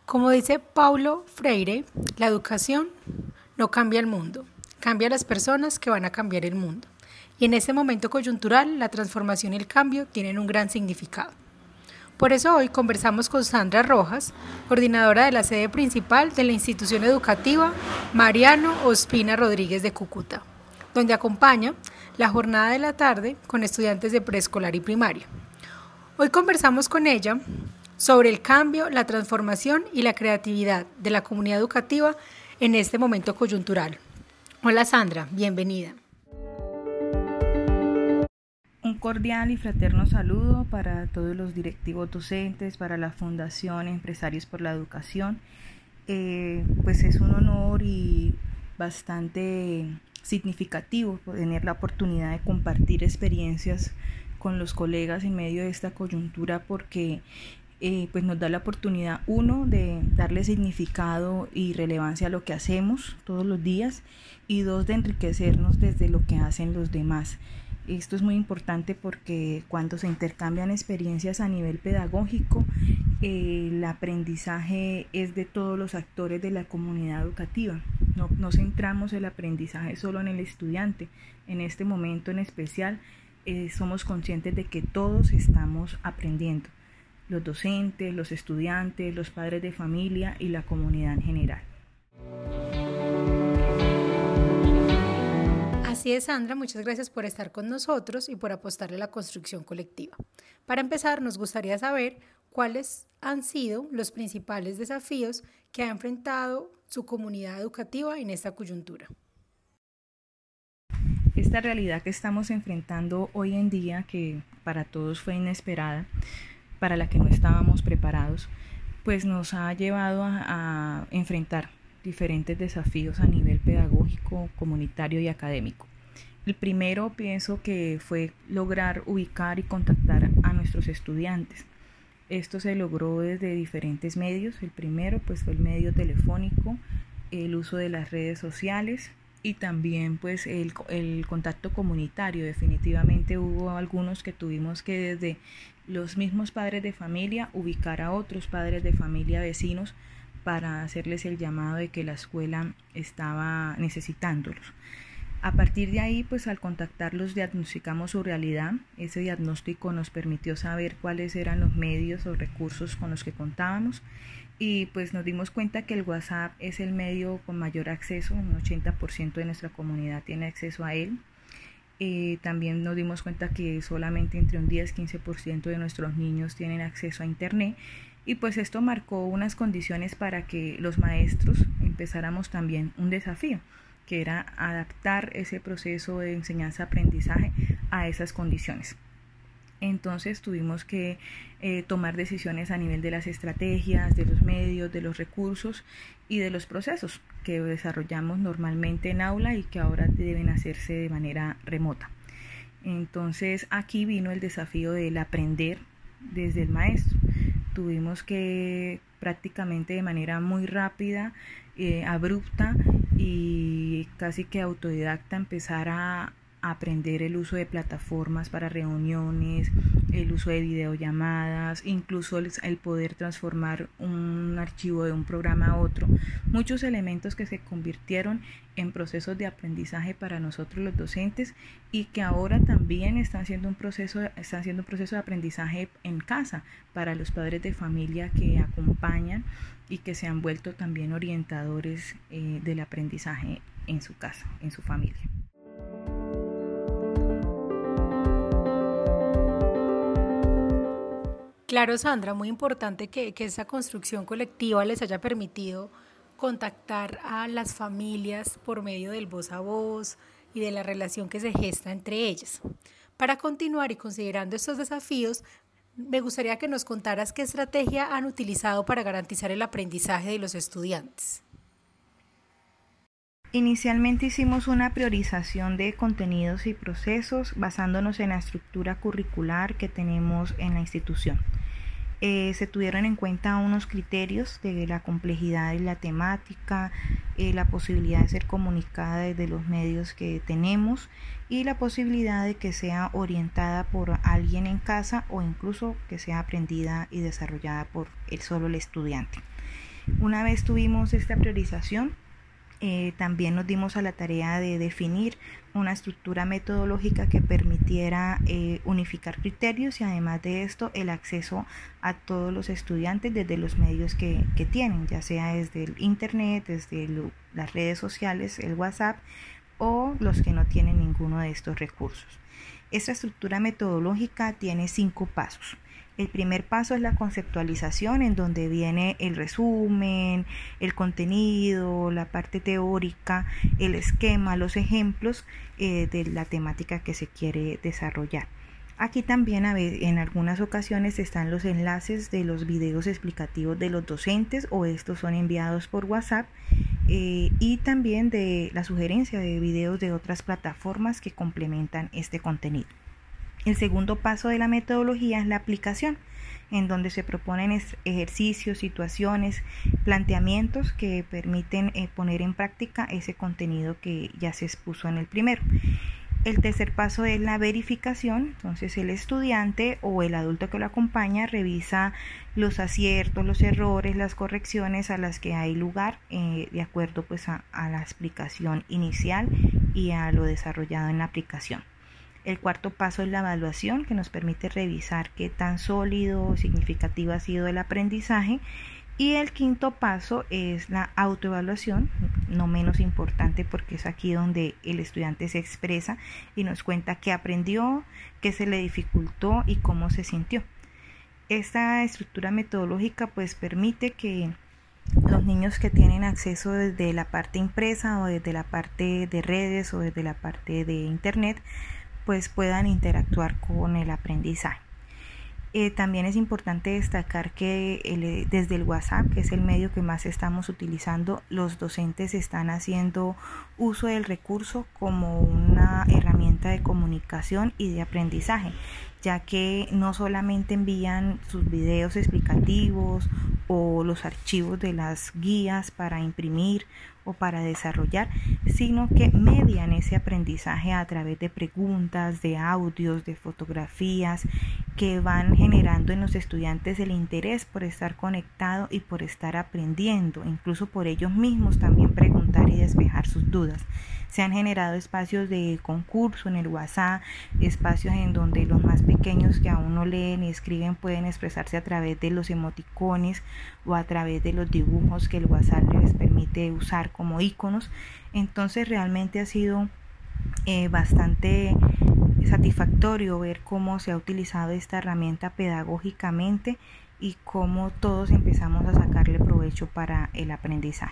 Como dice Paulo Freire, la educación no cambia el mundo, cambia las personas que van a cambiar el mundo. Y en este momento coyuntural, la transformación y el cambio tienen un gran significado. Por eso hoy conversamos con Sandra Rojas, coordinadora de la sede principal de la institución educativa Mariano Ospina Rodríguez de Cúcuta, donde acompaña la jornada de la tarde con estudiantes de preescolar y primaria. Hoy conversamos con ella sobre el cambio, la transformación y la creatividad de la comunidad educativa en este momento coyuntural. Hola Sandra, bienvenida. Un cordial y fraterno saludo para todos los directivos docentes, para la Fundación Empresarios por la Educación. Pues es un honor y bastante significativo tener la oportunidad de compartir experiencias con los colegas en medio de esta coyuntura porque pues nos da la oportunidad, uno, de darle significado y relevancia a lo que hacemos todos los días y dos, de enriquecernos desde lo que hacen los demás. Esto es muy importante porque cuando se intercambian experiencias a nivel pedagógico, el aprendizaje es de todos los actores de la comunidad educativa. No centramos el aprendizaje solo en el estudiante. En este momento en especial, somos conscientes de que todos estamos aprendiendo. Los docentes, los estudiantes, los padres de familia y la comunidad en general. Así es, Sandra, muchas gracias por estar con nosotros y por apostarle a la construcción colectiva. Para empezar, nos gustaría saber cuáles han sido los principales desafíos que ha enfrentado su comunidad educativa en esta coyuntura. Esta realidad que estamos enfrentando hoy en día, que para todos fue inesperada, para la que no estábamos preparados, pues nos ha llevado a enfrentar diferentes desafíos a nivel pedagógico, comunitario y académico. El primero pienso que fue lograr ubicar y contactar a nuestros estudiantes. Esto se logró desde diferentes medios. El primero pues fue el medio telefónico, el uso de las redes sociales y también pues el contacto comunitario. Definitivamente hubo algunos que tuvimos que desde los mismos padres de familia ubicar a otros padres de familia vecinos para hacerles el llamado de que la escuela estaba necesitándolos. A partir de ahí, pues al contactarlos diagnosticamos su realidad. Ese diagnóstico nos permitió saber cuáles eran los medios o recursos con los que contábamos y pues nos dimos cuenta que el WhatsApp es el medio con mayor acceso, un 80% de nuestra comunidad tiene acceso a él. También nos dimos cuenta que solamente entre un 10-15% de nuestros niños tienen acceso a internet y pues esto marcó unas condiciones para que los maestros empezáramos también un desafío, que era adaptar ese proceso de enseñanza-aprendizaje a esas condiciones. Entonces tuvimos que tomar decisiones a nivel de las estrategias, de los medios, de los recursos y de los procesos que desarrollamos normalmente en aula y que ahora deben hacerse de manera remota. Entonces aquí vino el desafío del aprender desde el maestro. Tuvimos que prácticamente de manera muy rápida, abrupta y casi que autodidacta empezar a aprender el uso de plataformas para reuniones, el uso de videollamadas, incluso el poder transformar un archivo de un programa a otro. Muchos elementos que se convirtieron en procesos de aprendizaje para nosotros los docentes y que ahora también están siendo un proceso de aprendizaje en casa para los padres de familia que acompañan y que se han vuelto también orientadores del aprendizaje en su casa, en su familia. Claro, Sandra, muy importante que esa construcción colectiva les haya permitido contactar a las familias por medio del voz a voz y de la relación que se gesta entre ellas. Para continuar y considerando estos desafíos, me gustaría que nos contaras qué estrategia han utilizado para garantizar el aprendizaje de los estudiantes. Inicialmente hicimos una priorización de contenidos y procesos basándonos en la estructura curricular que tenemos en la institución. Se tuvieron en cuenta unos criterios de la complejidad de la temática, la posibilidad de ser comunicada desde los medios que tenemos y la posibilidad de que sea orientada por alguien en casa o incluso que sea aprendida y desarrollada por solo el estudiante. Una vez tuvimos esta priorización, también nos dimos a la tarea de definir una estructura metodológica que permitiera unificar criterios y además de esto el acceso a todos los estudiantes desde los medios que tienen, ya sea desde el internet, desde las redes sociales, el WhatsApp o los que no tienen ninguno de estos recursos. Esta estructura metodológica tiene 5 pasos. El primer paso es la conceptualización, en donde viene el resumen, el contenido, la parte teórica, el esquema, los ejemplos de la temática que se quiere desarrollar. Aquí también en algunas ocasiones están los enlaces de los videos explicativos de los docentes o estos son enviados por WhatsApp y también de la sugerencia de videos de otras plataformas que complementan este contenido. El segundo paso de la metodología es la aplicación, en donde se proponen ejercicios, situaciones, planteamientos que permiten poner en práctica ese contenido que ya se expuso en el primero. El tercer paso es la verificación, entonces el estudiante o el adulto que lo acompaña revisa los aciertos, los errores, las correcciones a las que hay lugar de acuerdo pues a la explicación inicial y a lo desarrollado en la aplicación. El cuarto paso es la evaluación, que nos permite revisar qué tan sólido o significativo ha sido el aprendizaje. Y el quinto paso es la autoevaluación, no menos importante porque es aquí donde el estudiante se expresa y nos cuenta qué aprendió, qué se le dificultó y cómo se sintió. Esta estructura metodológica pues permite que los niños que tienen acceso desde la parte impresa o desde la parte de redes o desde la parte de internet pues puedan interactuar con el aprendizaje. También es importante destacar que desde el WhatsApp, que es el medio que más estamos utilizando, los docentes están haciendo uso del recurso como una herramienta de comunicación y de aprendizaje, ya que no solamente envían sus videos explicativos o los archivos de las guías para imprimir o para desarrollar, sino que median ese aprendizaje a través de preguntas, de audios, de fotografías que van generando en los estudiantes el interés por estar conectado y por estar aprendiendo, incluso por ellos mismos también preguntar y despejar sus dudas. Se han generado espacios de concurso en el WhatsApp, espacios en donde los más pequeños que aún no leen y escriben pueden expresarse a través de los emoticones o a través de los dibujos que el WhatsApp les permite usar como iconos. Entonces realmente ha sido bastante satisfactorio ver cómo se ha utilizado esta herramienta pedagógicamente y cómo todos empezamos a sacarle provecho para el aprendizaje.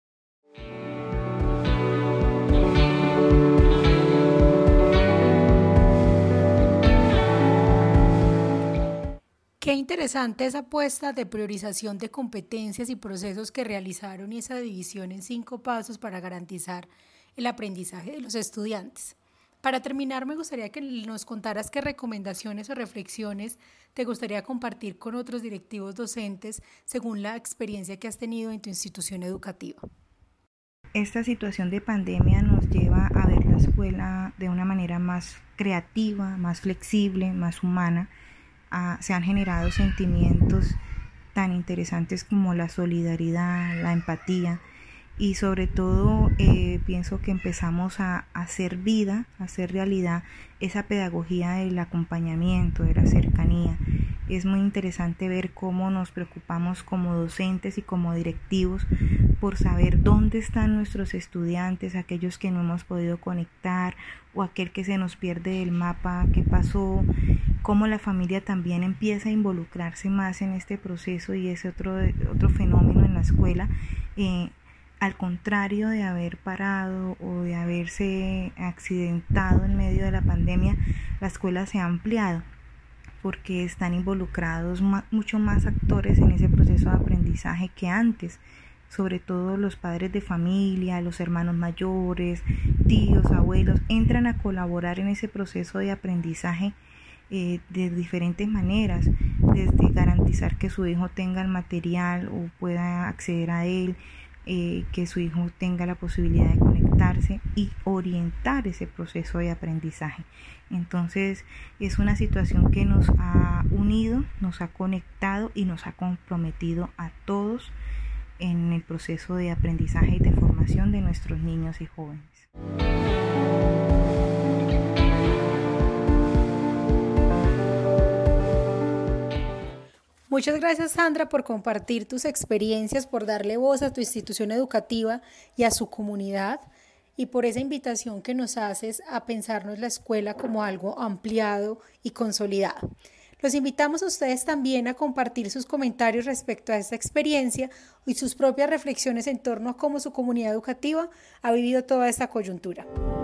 Qué interesante esa apuesta de priorización de competencias y procesos que realizaron y esa división en 5 pasos para garantizar el aprendizaje de los estudiantes. Para terminar, me gustaría que nos contaras qué recomendaciones o reflexiones te gustaría compartir con otros directivos docentes según la experiencia que has tenido en tu institución educativa. Esta situación de pandemia nos lleva a ver la escuela de una manera más creativa, más flexible, más humana. Se han generado sentimientos tan interesantes como la solidaridad, la empatía y sobre todo pienso que empezamos a hacer vida, a hacer realidad esa pedagogía del acompañamiento, de la cercanía. Es muy interesante ver cómo nos preocupamos como docentes y como directivos por saber dónde están nuestros estudiantes, aquellos que no hemos podido conectar o aquel que se nos pierde del mapa, qué pasó, cómo la familia también empieza a involucrarse más en este proceso y es otro fenómeno en la escuela. Al contrario de haber parado o de haberse accidentado en medio de la pandemia, la escuela se ha ampliado porque están involucrados mucho más actores en ese proceso de aprendizaje que antes, sobre todo los padres de familia, los hermanos mayores, tíos, abuelos, entran a colaborar en ese proceso de aprendizaje de diferentes maneras, desde garantizar que su hijo tenga el material o pueda acceder a él, que su hijo tenga la posibilidad de conectarse y orientar ese proceso de aprendizaje. Entonces es una situación que nos ha unido, nos ha conectado y nos ha comprometido a todos en el proceso de aprendizaje y de formación de nuestros niños y jóvenes. Muchas gracias, Sandra, por compartir tus experiencias, por darle voz a tu institución educativa y a su comunidad, y por esa invitación que nos haces a pensarnos la escuela como algo ampliado y consolidado. Los invitamos a ustedes también a compartir sus comentarios respecto a esta experiencia y sus propias reflexiones en torno a cómo su comunidad educativa ha vivido toda esta coyuntura.